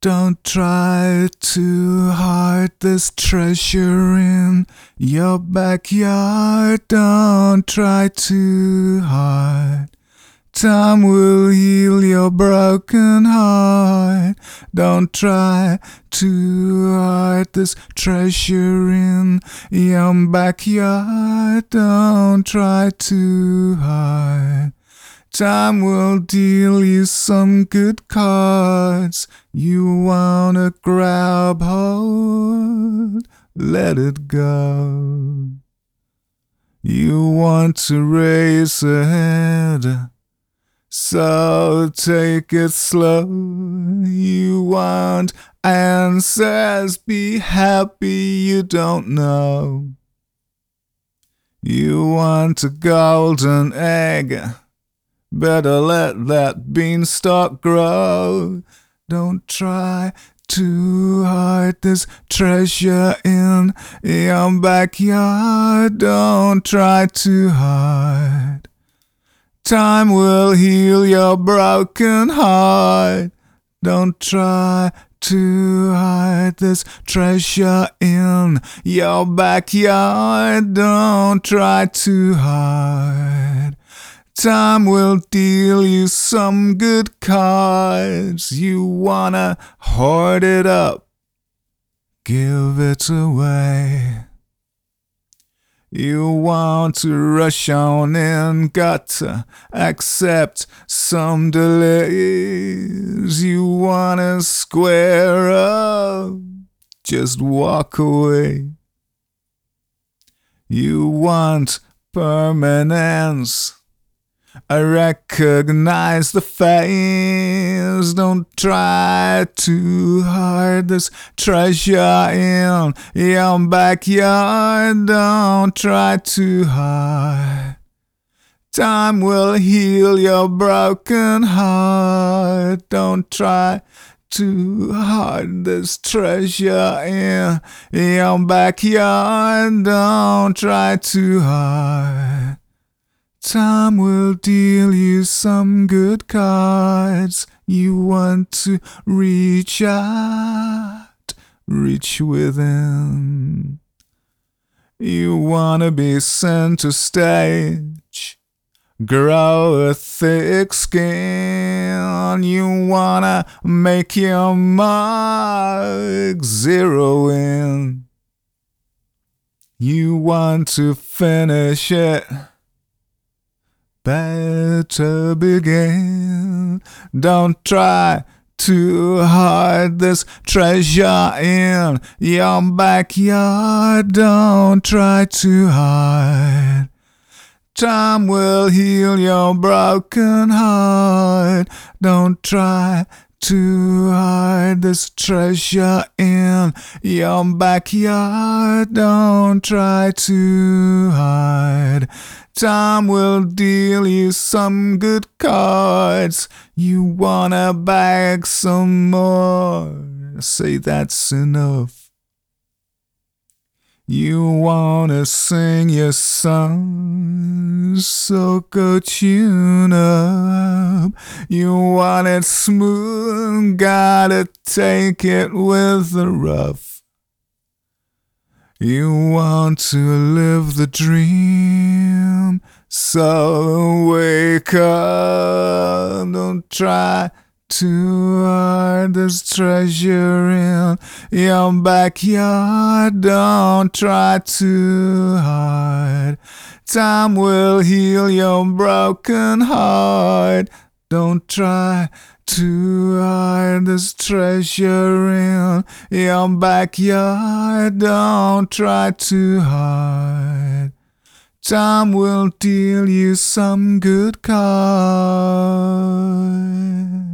Don't try to hide this treasure in your backyard. Don't try to hide. Time will heal your broken heart. Don't try to hide this treasure in your backyard. Don't try to hide. Time will deal you some good cards. You wanna grab hold, let it go. You want to race ahead, so take it slow. You want answers, be happy you don't know. You want a golden egg, better let that beanstalk grow. Don't try to hide this treasure in your backyard. Don't try to hide. Time will heal your broken heart. Don't try to hide this treasure in your backyard. Don't try to hide. Time will deal you some good cards. You wanna hoard it up, give it away. You want to rush on in, got to accept some delays. You wanna square up, just walk away. You want permanence, I recognize the face. Don't try to hide this treasure in your backyard. Don't try to hide. Time will heal your broken heart. Don't try to hide this treasure in your backyard. Don't try to hide. Time will deal you some good cards. You want to reach out, reach within. You wanna be center stage, grow a thick skin. You wanna make your mark, zero in. You want to finish it, better begin. Don't try to hide this treasure in your backyard. Don't try to hide. Time will heal your broken heart. Don't try to hide this treasure in your backyard. Don't try to hide. Time will deal you some good cards. You wanna bag some more, say that's enough. You wanna sing your song, so go tune up. You want it smooth, gotta take it with the rough. You want to live the dream, so wake up. Don't try to hide this treasure in your backyard. Don't try to hide. Time will heal your broken heart. Don't try to hide this treasure in your backyard. Don't try to hide. Time will deal you some good cards.